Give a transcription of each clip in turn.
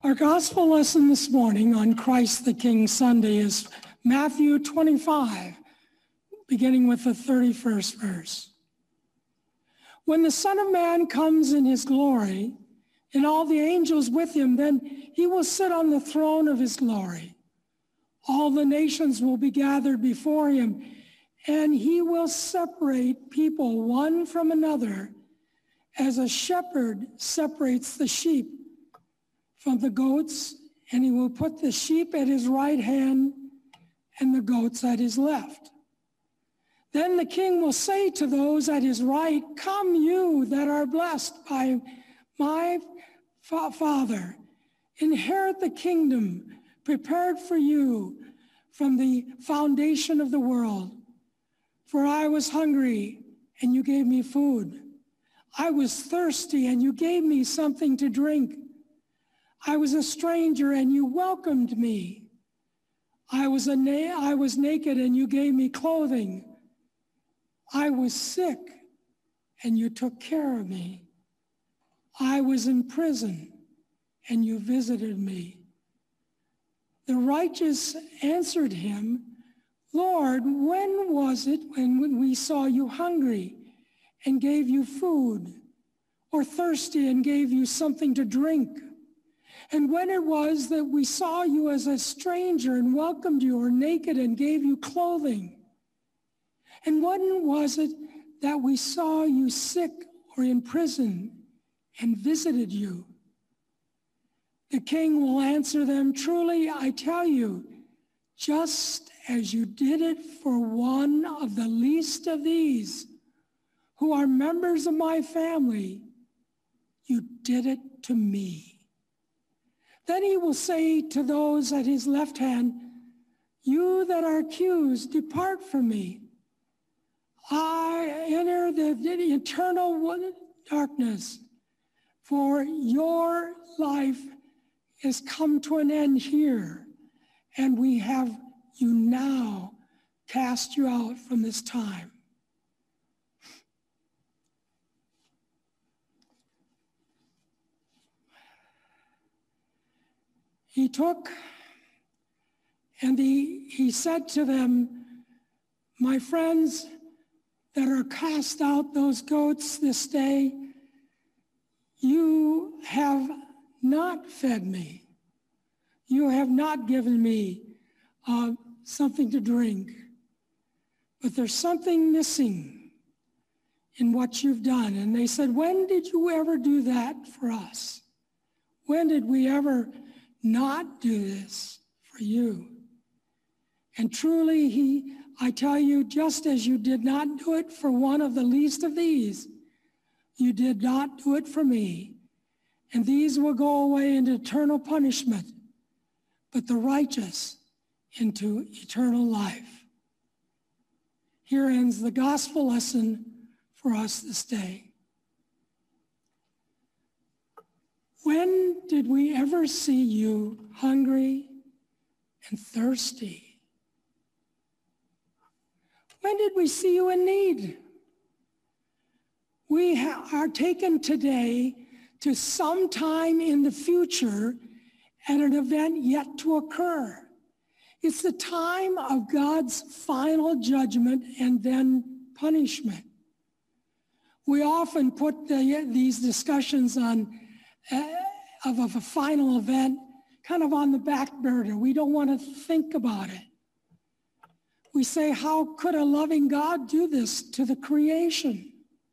Our gospel lesson this morning on Christ the King Sunday is Matthew 25, beginning with the 31st verse. When the Son of Man comes in his glory, and all the angels with him, then he will sit on the throne of his glory. All the nations will be gathered before him, and he will separate people one from another, as a shepherd separates the sheep from the goats, and he will put the sheep at his right hand and the goats at his left. Then the king will say to those at his right, "Come, you that are blessed by my Father, inherit the kingdom prepared for you from the foundation of the world. For I was hungry, and you gave me food. I was thirsty, and you gave me something to drink. I was a stranger, and you welcomed me. I was naked, and you gave me clothing. I was sick, and you took care of me. I was in prison, and you visited me." The righteous answered him, "Lord, when was it when we saw you hungry and gave you food, or thirsty and gave you something to drink? And when it was that we saw you as a stranger and welcomed you, or naked and gave you clothing? And when was it that we saw you sick or in prison and visited you?" The king will answer them, "Truly, I tell you, just as you did it for one of the least of these, who are members of my family, you did it to me." Then he will say to those at his left hand, "You that are accused, depart from me. I enter the eternal darkness, for your life has come to an end here, and we have you now cast you out from this time." He took and he said to them, "My friends that are cast out, those goats this day, you have not fed me. You have not given me something to drink. But there's something missing in what you've done." And they said, "When did you ever do that for us? When did we ever not do this for you?" And truly, I tell you, just as you did not do it for one of the least of these, you did not do it for me. And these will go away into eternal punishment, but the righteous into eternal life. Here ends the gospel lesson for us this day. When did we ever see you hungry and thirsty? When did we see you in need? We are taken today to sometime in the future at an event yet to occur. It's the time of God's final judgment and then punishment. We often put these discussions on of a final event kind of on the back burner. We don't want to think about it. We say, how could a loving God do this to the creation?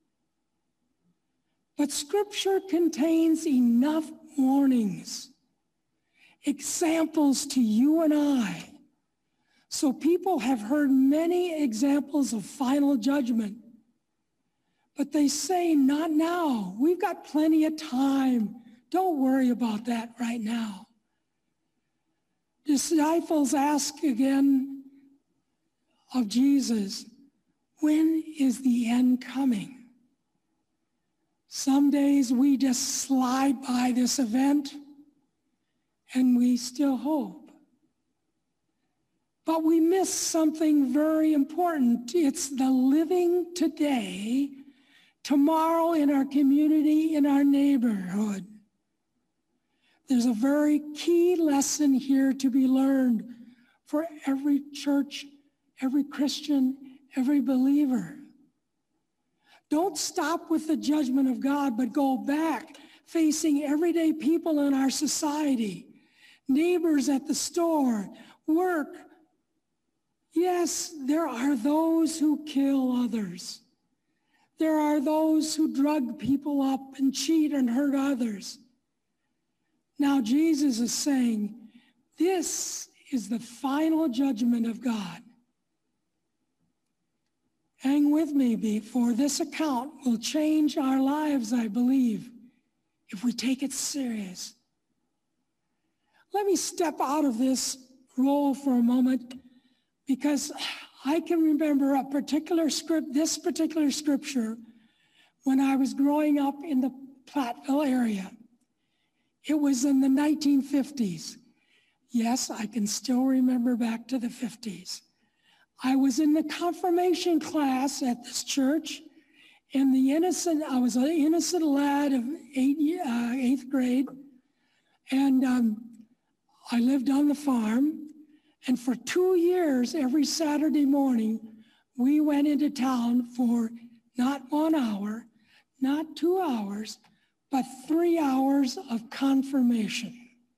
But Scripture contains enough warnings, examples to you and I. So people have heard many examples of final judgment, but they say, not now. We've got plenty of time. Don't worry about that right now. Disciples ask again of Jesus, when is the end coming? Some days we just slide by this event and we still hope. But we miss something very important. It's the living today, tomorrow in our community, in our neighborhood. There's a very key lesson here to be learned for every church, every Christian, every believer. Don't stop with the judgment of God, but go back facing everyday people in our society, neighbors at the store, work. Yes, there are those who kill others. There are those who drug people up and cheat and hurt others. Now Jesus is saying, this is the final judgment of God. Hang with me, for this account will change our lives, I believe, if we take it serious. Let me step out of this role for a moment, because I can remember this particular scripture when I was growing up in the Platteville area. It was in the 1950s. Yes, I can still remember back to the 50s. I was in the confirmation class at this church, and I was an innocent lad of eighth grade, and I lived on the farm, and for 2 years, every Saturday morning, we went into town for not 1 hour, not 2 hours, but 3 hours of confirmation.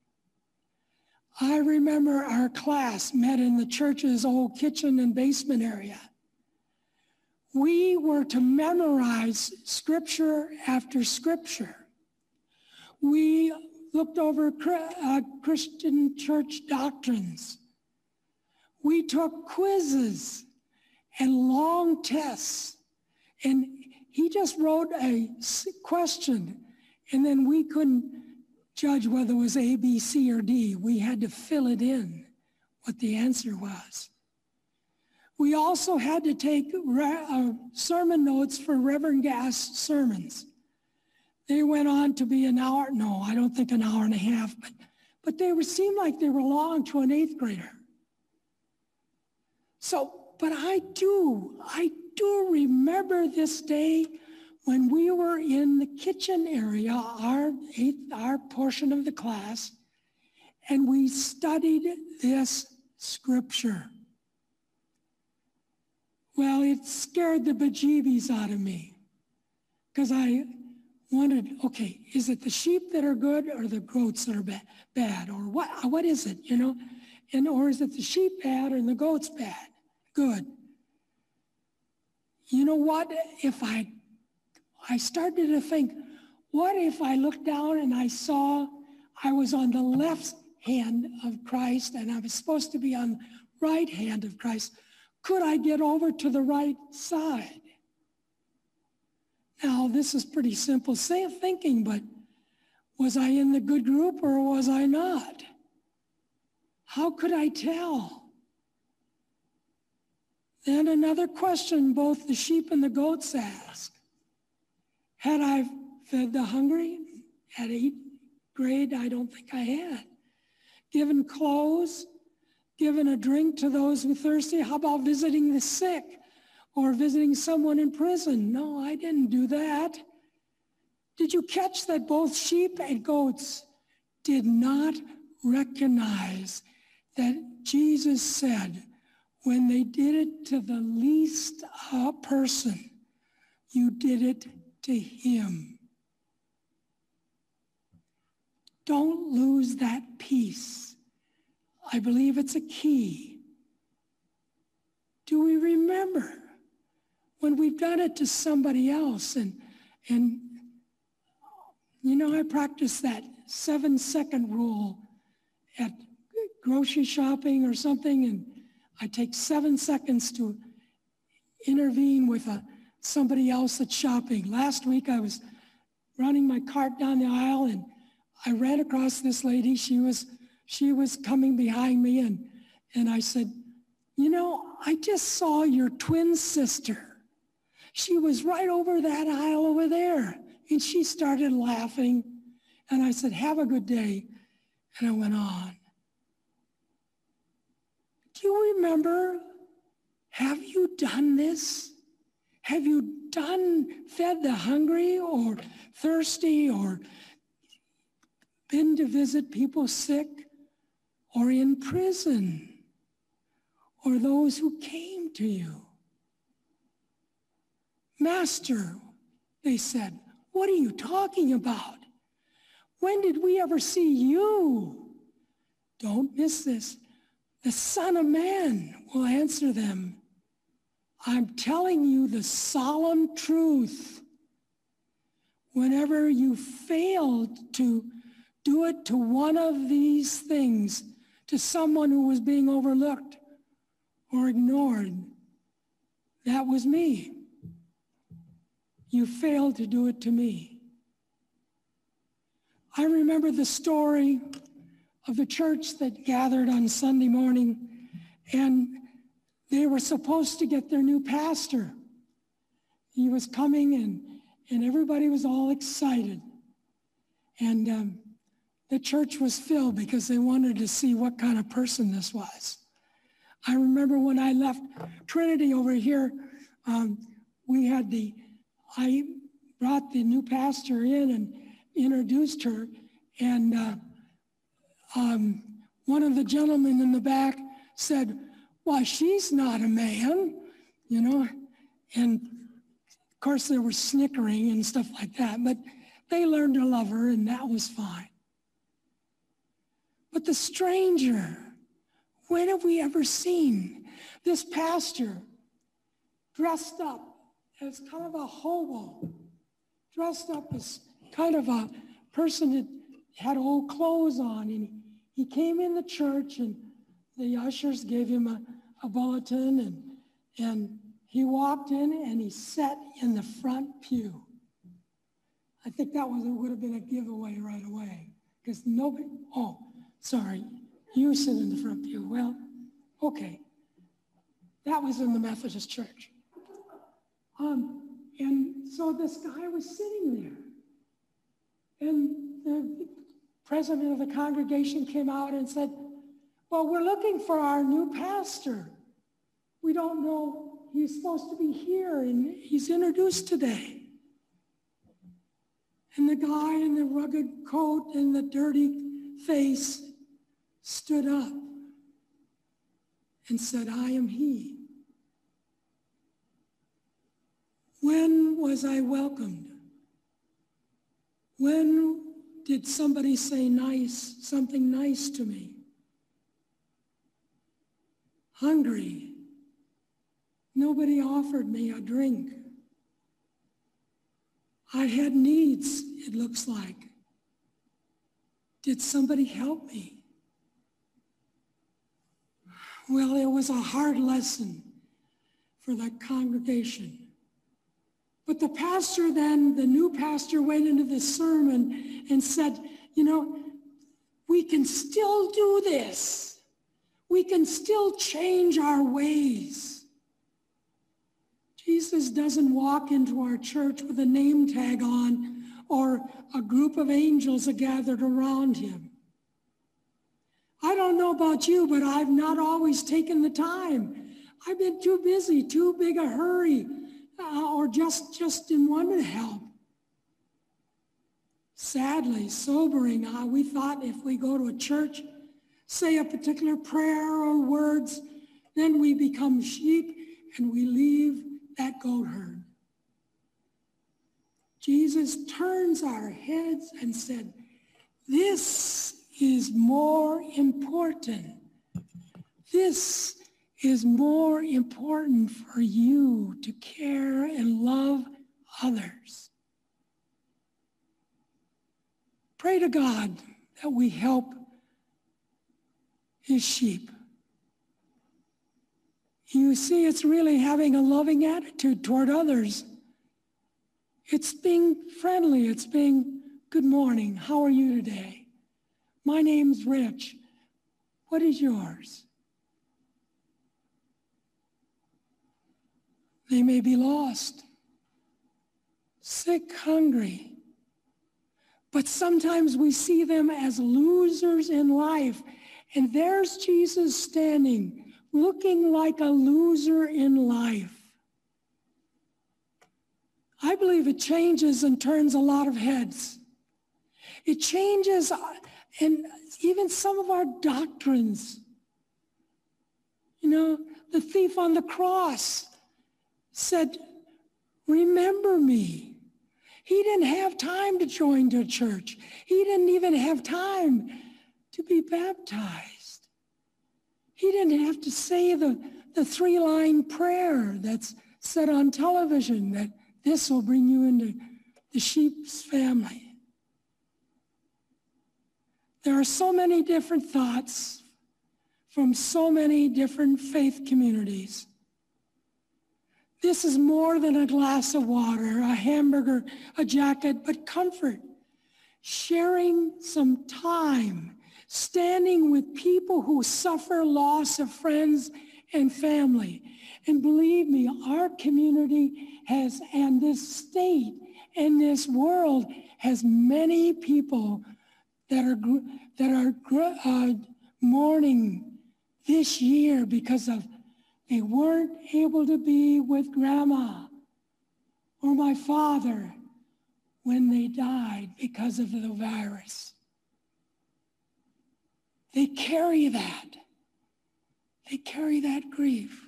I remember our class met in the church's old kitchen and basement area. We were to memorize scripture after scripture. We looked over Christian church doctrines. We took quizzes and long tests. And he just wrote a question, and then we couldn't judge whether it was A, B, C, or D. We had to fill it in, what the answer was. We also had to take sermon notes for Reverend Gass' sermons. They went on to be an hour, no, I don't think an hour and a half, but they seemed like they were long to an eighth grader. But I do remember this day when we were in the kitchen area, our portion of the class, and we studied this scripture. Well, it scared the bejeebies out of me, because I wondered, okay, is it the sheep that are good or the goats that are bad? Or what is it, you know? Or is it the sheep bad or the goats bad? Good. You know what? If I started to think, what if I looked down and I saw I was on the left hand of Christ and I was supposed to be on the right hand of Christ? Could I get over to the right side? Now, this is pretty simple thinking, but was I in the good group or was I not? How could I tell? Then another question both the sheep and the goats ask. Had I fed the hungry at 8th grade? I don't think I had. Given clothes, given a drink to those who are thirsty? How about visiting the sick or visiting someone in prison? No, I didn't do that. Did you catch that both sheep and goats did not recognize that Jesus said, when they did it to the least person, you did it to him? Don't lose that piece. I believe it's a key. Do we remember when we've done it to somebody else? And you know, I practice that 7-second rule at grocery shopping or something, and I take 7 seconds to intervene with somebody else that's shopping. Last week I was running my cart down the aisle and I ran across this lady. She was coming behind me, and I said, you know, I just saw your twin sister. She was right over that aisle over there. And she started laughing. And I said, have a good day. And I went on. Do you remember? Have you done this? Have you fed the hungry or thirsty or been to visit people sick or in prison, or those who came to you? Master, they said, what are you talking about? When did we ever see you? Don't miss this. The Son of Man will answer them. I'm telling you the solemn truth. Whenever you failed to do it to one of these things, to someone who was being overlooked or ignored, that was me. You failed to do it to me. I remember the story of the church that gathered on Sunday morning, and they were supposed to get their new pastor. He was coming, and everybody was all excited. And the church was filled because they wanted to see what kind of person this was. I remember when I left Trinity over here, I brought the new pastor in and introduced her, and one of the gentlemen in the back said, "Why, she's not a man," you know, and of course they were snickering and stuff like that, but they learned to love her, and that was fine. But the stranger, when have we ever seen this pastor dressed up as kind of a hobo, dressed up as kind of a person that had old clothes on, and he came in the church, and the ushers gave him a bulletin, and he walked in and he sat in the front pew. I think that would have been a giveaway right away, because nobody, oh, sorry, you sit in the front pew. Well, okay. That was in the Methodist church. And so this guy was sitting there. And the president of the congregation came out and said, "Well, we're looking for our new pastor. We don't know, he's supposed to be here, and he's introduced today." And the guy in the rugged coat and the dirty face stood up and said, "I am he." When was I welcomed? When did somebody say something nice to me? Hungry. Nobody offered me a drink. I had needs, it looks like. Did somebody help me? Well, it was a hard lesson for the congregation. But the pastor then, the new pastor, went into the sermon and said, "You know, we can still do this. We can still change our ways." Jesus doesn't walk into our church with a name tag on or a group of angels are gathered around him. I don't know about you, but I've not always taken the time. I've been too busy, too big a hurry, or just didn't want to help. Sadly, sobering, we thought if we go to a church, say a particular prayer or words, then we become sheep and we leave that goat herd. Jesus turns our heads and said, "This is more important. This is more important for you to care and love others." Pray to God that we help his sheep. You see, it's really having a loving attitude toward others. It's being friendly. It's being, "Good morning. How are you today? My name's Rich. What is yours?" They may be lost, sick, hungry, but sometimes we see them as losers in life, and there's Jesus standing, looking like a loser in life. I believe it changes and turns a lot of heads. It changes and even some of our doctrines. You know, the thief on the cross said, remember me. He didn't have time to join the church. He didn't even have time to be baptized. He didn't have to say the 3-line prayer that's said on television, that this will bring you into the sheep's family. There are so many different thoughts from so many different faith communities. This is more than a glass of water, a hamburger, a jacket, but comfort. Sharing some time, standing with people who suffer loss of friends and family. And believe me, our community has, and this state and this world has many people that are mourning this year because of they weren't able to be with grandma or my father when they died because of the virus. They carry that. They carry that grief.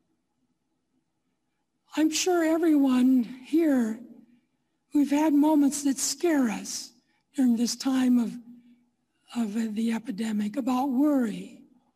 I'm sure everyone here, we've had moments that scare us during this time of the epidemic about worry.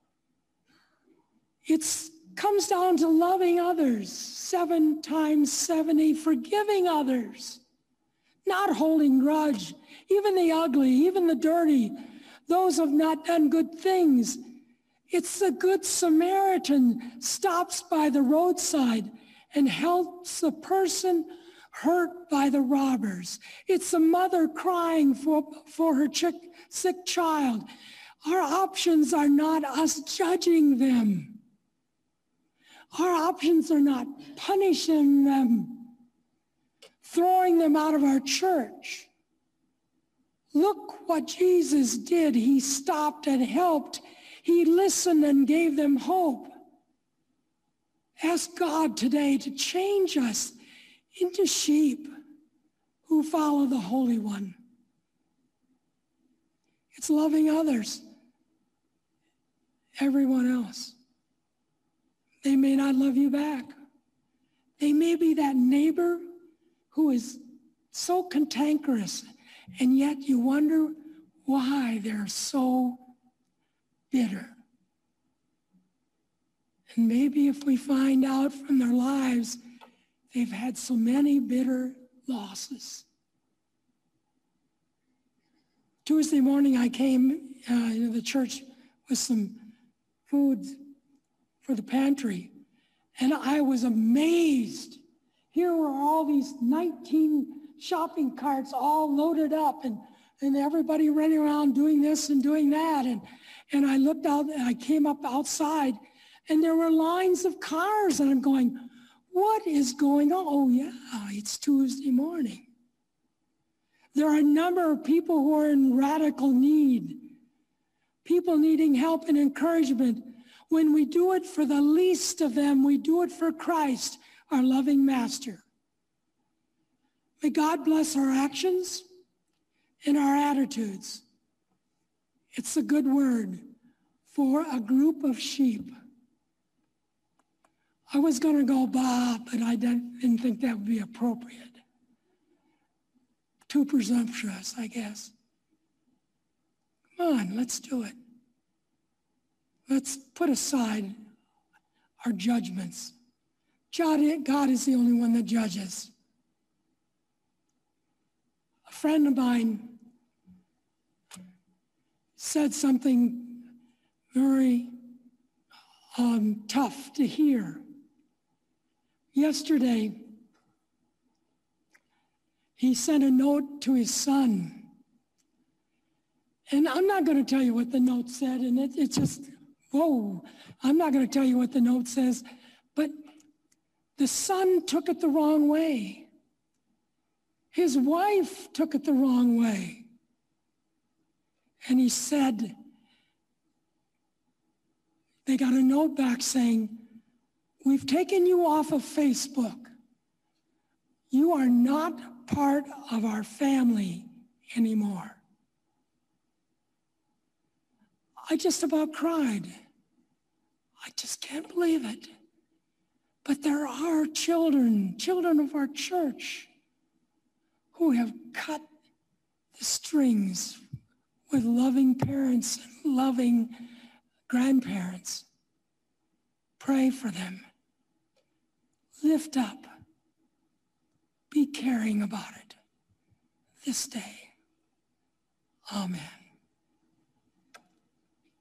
It comes down to loving others 7 times 70, forgiving others, not holding grudge, even the ugly, even the dirty, those who have not done good things. It's the Good Samaritan stops by the roadside and helps the person hurt by the robbers. It's a mother crying for her sick child. Our options are not us judging them. Our options are not punishing them, throwing them out of our church. Look what Jesus did. He stopped and helped. He listened and gave them hope. Ask God today to change us into sheep who follow the Holy One. It's loving others, everyone else. They may not love you back. They may be that neighbor who is so cantankerous, and yet you wonder why they're so bitter. And maybe if we find out from their lives, they've had so many bitter losses. Tuesday morning, I came into the church with some food for the pantry, and I was amazed. Here were all these 19 shopping carts all loaded up, and everybody running around doing this and doing that. And I looked out, and I came up outside, and there were lines of cars, and I'm going, what is going on? Oh yeah, it's Tuesday morning. There are a number of people who are in radical need, people needing help and encouragement. When we do it for the least of them, we do it for Christ, our loving Master. May God bless our actions and our attitudes. It's a good word for a group of sheep. I was going to go Bob, but I didn't think that would be appropriate. Too presumptuous, I guess. Come on, let's do it. Let's put aside our judgments. God is the only one that judges. A friend of mine said something very tough to hear. Yesterday, he sent a note to his son. And I'm not going to tell you what the note said, and it's just, whoa, I'm not going to tell you what the note says, but the son took it the wrong way. His wife took it the wrong way. And he said, they got a note back saying, we've taken you off of Facebook. You are not part of our family anymore. I just about cried. I just can't believe it. But there are children of our church, who have cut the strings with loving parents and loving grandparents. Pray for them. Lift up. Be caring about it this day. Amen.